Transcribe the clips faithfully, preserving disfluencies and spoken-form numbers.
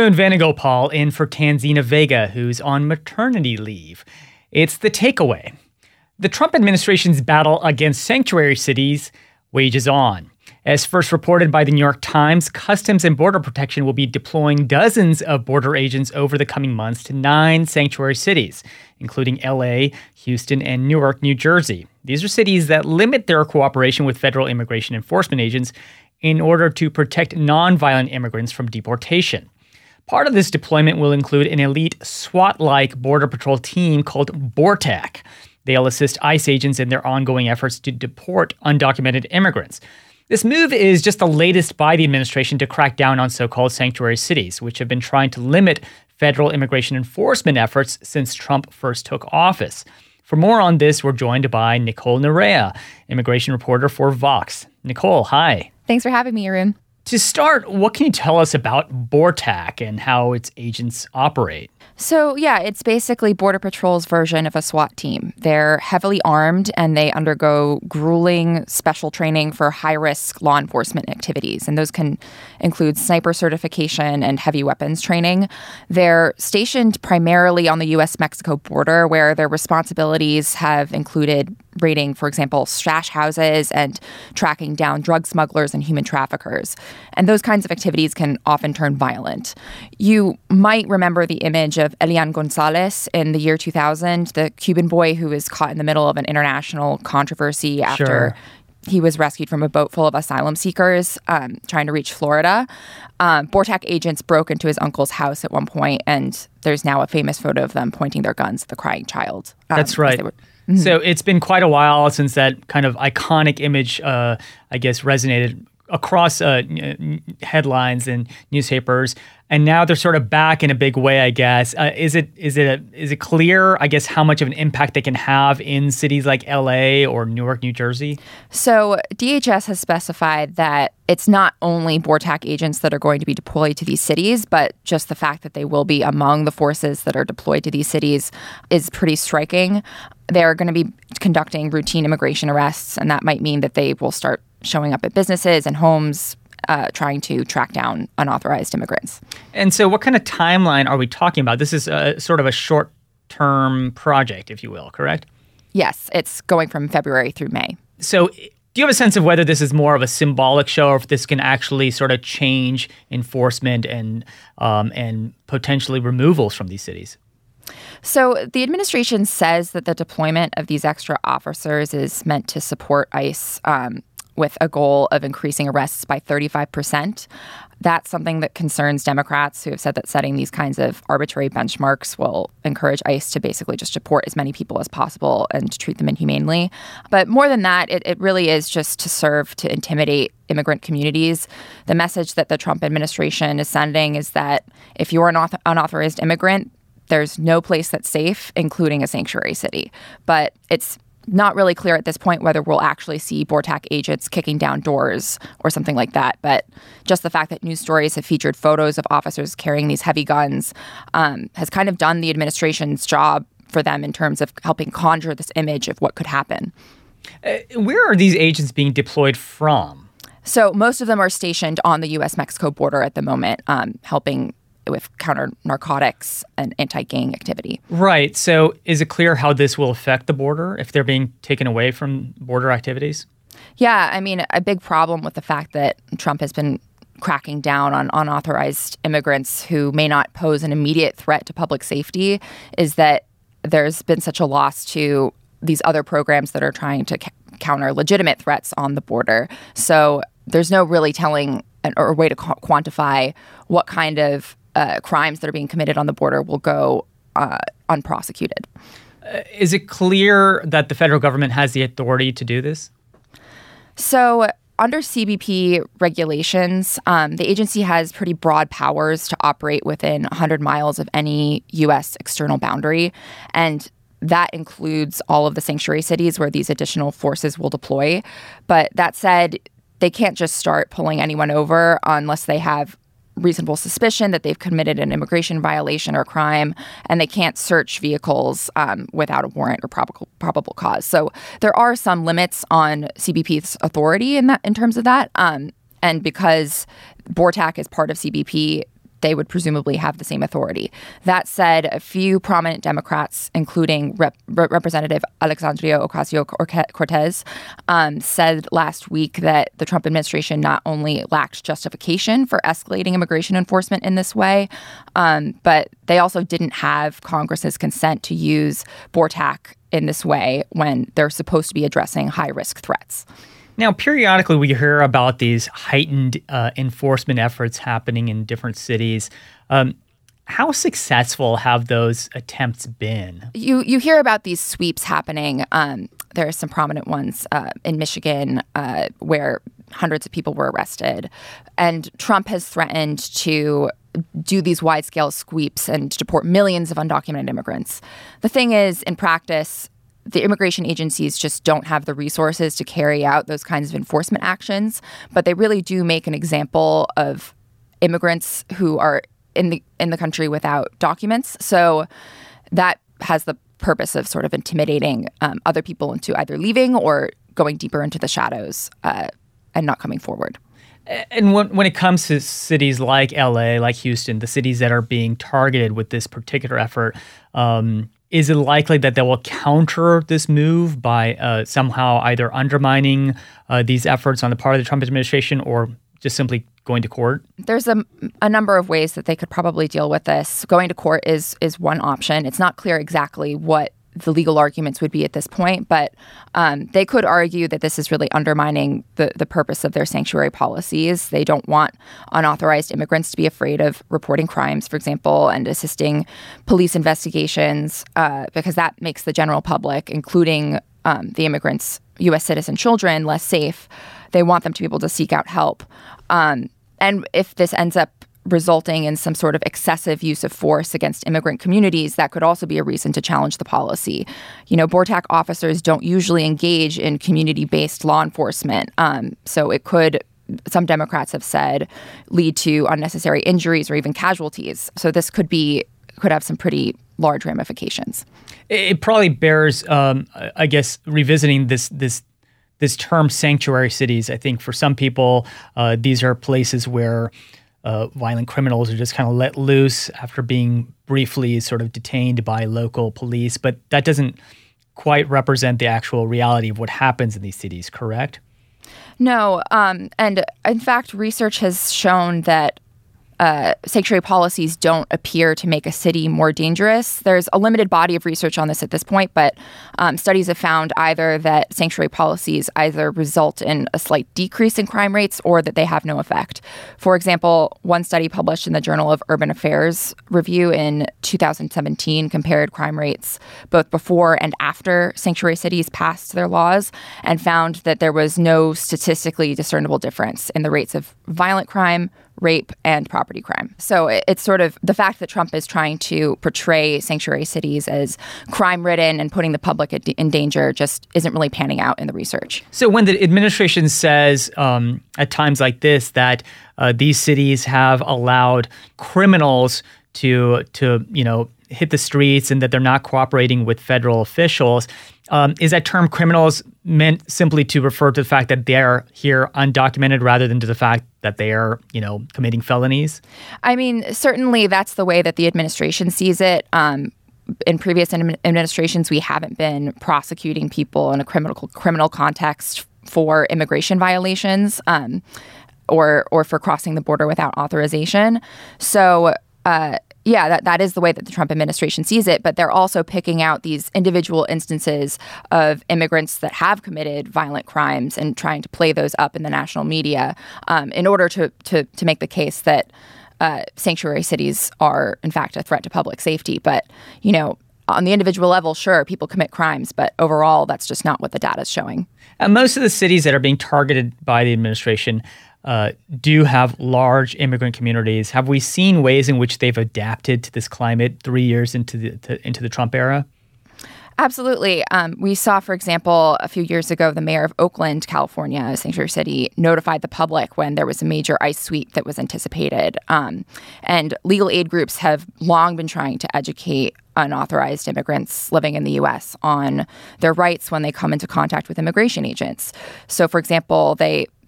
Arun Venugopal in for Tanzina Vega, who's on maternity leave. It's The Takeaway. The Trump administration's battle against sanctuary cities wages on. As first reported by the New York Times, Customs and Border Protection will be deploying dozens of border agents over the coming months to nine sanctuary cities, including L A, Houston, and Newark, New Jersey. These are cities that limit their cooperation with federal immigration enforcement agents in order to protect nonviolent immigrants from deportation. Part of this deployment will include an elite SWAT-like Border Patrol team called BORTAC. They'll assist ICE agents in their ongoing efforts to deport undocumented immigrants. This move is just the latest by the administration to crack down on so-called sanctuary cities, which have been trying to limit federal immigration enforcement efforts since Trump first took office. For more on this, we're joined by Nicole Nerea, immigration reporter for Vox. Nicole, hi. Thanks for having me, Arun. To start, what can you tell us about BORTAC and how its agents operate? So, yeah, it's basically Border Patrol's version of a SWAT team. They're heavily armed and they undergo grueling special training for high-risk law enforcement activities. And those can include sniper certification and heavy weapons training. They're stationed primarily on the U S Mexico border, where their responsibilities have included raiding, for example, stash houses and tracking down drug smugglers and human traffickers. And those kinds of activities can often turn violent. You might remember the image of Elian Gonzalez in the year two thousand, the Cuban boy who was caught in the middle of an international controversy after Sure. he was rescued from a boat full of asylum seekers um, trying to reach Florida. Um, BORTAC agents broke into his uncle's house at one point, and there's now a famous photo of them pointing their guns at the crying child. Um, That's right. Were, mm-hmm. So it's been quite a while since that kind of iconic image, uh, I guess, resonated across uh, headlines and newspapers, and now they're sort of back in a big way, I guess. Uh, is it is it a, is it clear, I guess, how much of an impact they can have in cities like L A or Newark, New Jersey? So D H S has specified that it's not only BORTAC agents that are going to be deployed to these cities, but just the fact that they will be among the forces that are deployed to these cities is pretty striking. They're going to be conducting routine immigration arrests, and that might mean that they will start showing up at businesses and homes, uh, trying to track down unauthorized immigrants. And so what kind of timeline are we talking about? This is a, sort of a short-term project, if you will, correct? Yes, it's going from February through May. So do you have a sense of whether this is more of a symbolic show or if this can actually sort of change enforcement and um, and potentially removals from these cities? So the administration says that the deployment of these extra officers is meant to support ICE um, with a goal of increasing arrests by thirty-five percent. That's something that concerns Democrats, who have said that setting these kinds of arbitrary benchmarks will encourage ICE to basically just deport as many people as possible and to treat them inhumanely. But more than that, it, it really is just to serve to intimidate immigrant communities. The message that the Trump administration is sending is that if you're an author- unauthorized immigrant, there's no place that's safe, including a sanctuary city. But it's not really clear at this point whether we'll actually see BORTAC agents kicking down doors or something like that. But just the fact that news stories have featured photos of officers carrying these heavy guns um, has kind of done the administration's job for them in terms of helping conjure this image of what could happen. Uh, where are these agents being deployed from? So most of them are stationed on the U S Mexico border at the moment, um, helping with counter narcotics and anti-gang activity. Right. So is it clear how this will affect the border if they're being taken away from border activities? Yeah, I mean, a big problem with the fact that Trump has been cracking down on unauthorized immigrants who may not pose an immediate threat to public safety is that there's been such a loss to these other programs that are trying to c- counter legitimate threats on the border. So there's no really telling an, or way to qu- quantify what kind of Uh, crimes that are being committed on the border will go uh, unprosecuted. Uh, is it clear that the federal government has the authority to do this? So under C B P regulations, um, the agency has pretty broad powers to operate within one hundred miles of any U S external boundary. And that includes all of the sanctuary cities where these additional forces will deploy. But that said, they can't just start pulling anyone over unless they have reasonable suspicion that they've committed an immigration violation or crime, and they can't search vehicles um, without a warrant or probable probable cause. So there are some limits on C B P's authority in that in terms of that. Um, and because BORTAC is part of C B P, they would presumably have the same authority. That said, a few prominent Democrats, including Rep- Representative Alexandria Ocasio-Cortez, um, said last week that the Trump administration not only lacked justification for escalating immigration enforcement in this way, um, but they also didn't have Congress's consent to use BORTAC in this way when they're supposed to be addressing high-risk threats. Now, periodically we hear about these heightened uh, enforcement efforts happening in different cities. Um, how successful have those attempts been? You you hear about these sweeps happening. Um, there are some prominent ones uh, in Michigan uh, where hundreds of people were arrested. And Trump has threatened to do these wide-scale sweeps and deport millions of undocumented immigrants. The thing is, in practice, the immigration agencies just don't have the resources to carry out those kinds of enforcement actions, but they really do make an example of immigrants who are in the in the country without documents. So that has the purpose of sort of intimidating um, other people into either leaving or going deeper into the shadows uh, and not coming forward. And when, when it comes to cities like L A, like Houston, the cities that are being targeted with this particular effort, um, is it likely that they will counter this move by uh, somehow either undermining uh, these efforts on the part of the Trump administration or just simply going to court? There's a, a number of ways that they could probably deal with this. Going to court is is one option. It's not clear exactly what the legal arguments would be at this point, but um, they could argue that this is really undermining the, the purpose of their sanctuary policies. They don't want unauthorized immigrants to be afraid of reporting crimes, for example, and assisting police investigations, uh, because that makes the general public, including um, the immigrants' U S citizen children, less safe. They want them to be able to seek out help. Um, and if this ends up resulting in some sort of excessive use of force against immigrant communities, that could also be a reason to challenge the policy. You know, BORTAC officers don't usually engage in community-based law enforcement. Um, so it could, some Democrats have said, lead to unnecessary injuries or even casualties. So this could be, could have some pretty large ramifications. It probably bears, um, I guess, revisiting this this this term sanctuary cities. I think for some people, uh, these are places where Uh, violent criminals are just kind of let loose after being briefly sort of detained by local police. But that doesn't quite represent the actual reality of what happens in these cities, correct? No. Um, and in fact, research has shown that uh, sanctuary policies don't appear to make a city more dangerous. There's a limited body of research on this at this point, but um, studies have found either that sanctuary policies either result in a slight decrease in crime rates or that they have no effect. For example, one study published in the Journal of Urban Affairs Review in two thousand seventeen compared crime rates both before and after sanctuary cities passed their laws and found that there was no statistically discernible difference in the rates of violent crime, rape, and property crime. So it's sort of the fact that Trump is trying to portray sanctuary cities as crime-ridden and putting the public in danger just isn't really panning out in the research. So when the administration says um, at times like this that uh, these cities have allowed criminals to to you know hit the streets and that they're not cooperating with federal officials, Um, is that term criminals meant simply to refer to the fact that they're here undocumented rather than to the fact that they are, you know, committing felonies? I mean, certainly that's the way that the administration sees it. Um, in previous administrations, we haven't been prosecuting people in a criminal criminal context for immigration violations um, or or for crossing the border without authorization. So, uh, yeah, that, that is the way that the Trump administration sees it. But they're also picking out these individual instances of immigrants that have committed violent crimes and trying to play those up in the national media um, in order to, to, to make the case that uh, sanctuary cities are, in fact, a threat to public safety. But, you know, on the individual level, sure, people commit crimes, but overall, that's just not what the data is showing. Uh, most of the cities that are being targeted by the administration uh, do have large immigrant communities. Have we seen ways in which they've adapted to this climate three years into the to, into the Trump era? Absolutely. Um, we saw, for example, a few years ago, the mayor of Oakland, California, a sanctuary city, notified the public when there was a major ICE sweep that was anticipated. Um, and legal aid groups have long been trying to educate unauthorized immigrants living in the U S on their rights when they come into contact with immigration agents. So, for example, they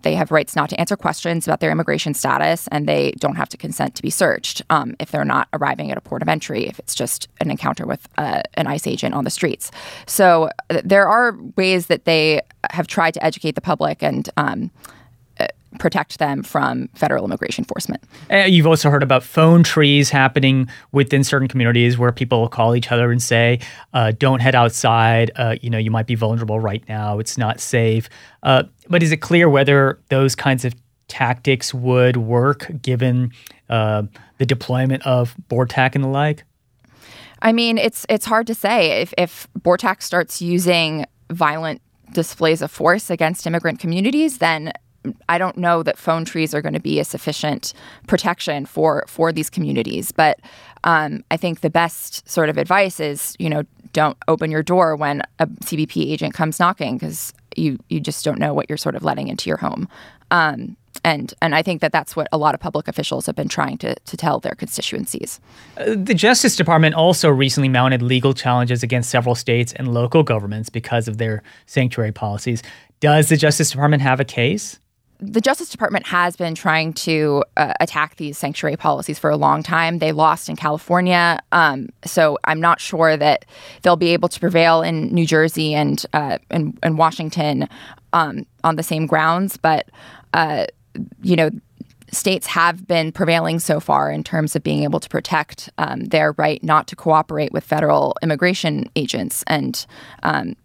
they have rights not to answer questions about their immigration status, and they don't have to consent to be searched um, if they're not arriving at a port of entry, if it's just an encounter with uh, an ICE agent on the streets. So uh, there are ways that they have tried to educate the public and um, uh, protect them from federal immigration enforcement. Uh, you've also heard about phone trees happening within certain communities where people will call each other and say, uh, don't head outside. Uh, you know, you might be vulnerable right now. It's not safe. Uh, but is it clear whether those kinds of tactics would work given uh, the deployment of BORTAC and the like? I mean, it's it's hard to say. If, if BORTAC starts using violent displays of force against immigrant communities, then I don't know that phone trees are going to be a sufficient protection for, for these communities. But um, I think the best sort of advice is, you know, don't open your door when a C B P agent comes knocking, because you, you just don't know what you're sort of letting into your home. Um, and and I think that that's what a lot of public officials have been trying to, to tell their constituencies. Uh, the Justice Department also recently mounted legal challenges against several states and local governments because of their sanctuary policies. Does the Justice Department have a case? The Justice Department has been trying to uh, attack these sanctuary policies for a long time. They lost in California, um, so I'm not sure that they'll be able to prevail in New Jersey and uh, and, and Washington um, on the same grounds. But uh, you know, states have been prevailing so far in terms of being able to protect um, their right not to cooperate with federal immigration agents. And um,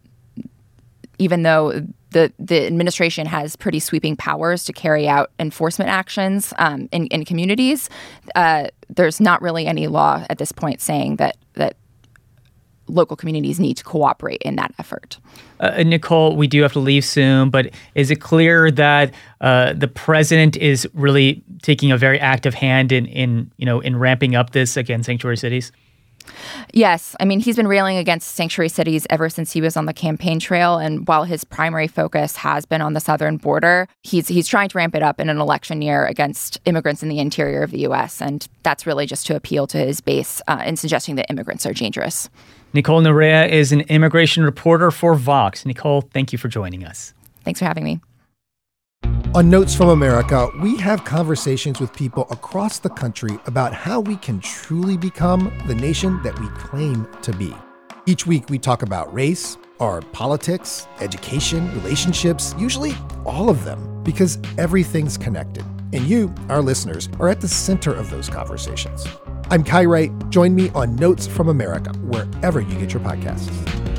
even though the the administration has pretty sweeping powers to carry out enforcement actions um, in, in communities, uh, there's not really any law at this point saying that that local communities need to cooperate in that effort. Uh, Nicole, we do have to leave soon, but is it clear that uh, the president is really taking a very active hand in, in you know in ramping up this against sanctuary cities? Yes. I mean, he's been railing against sanctuary cities ever since he was on the campaign trail. And while his primary focus has been on the southern border, he's he's trying to ramp it up in an election year against immigrants in the interior of the U S. And that's really just to appeal to his base uh, in suggesting that immigrants are dangerous. Nicole Nerea is an immigration reporter for Vox. Nicole, thank you for joining us. Thanks for having me. On Notes from America, we have conversations with people across the country about how we can truly become the nation that we claim to be. Each week, we talk about race, our politics, education, relationships, usually all of them, because everything's connected. And you, our listeners, are at the center of those conversations. I'm Kai Wright. Join me on Notes from America, wherever you get your podcasts.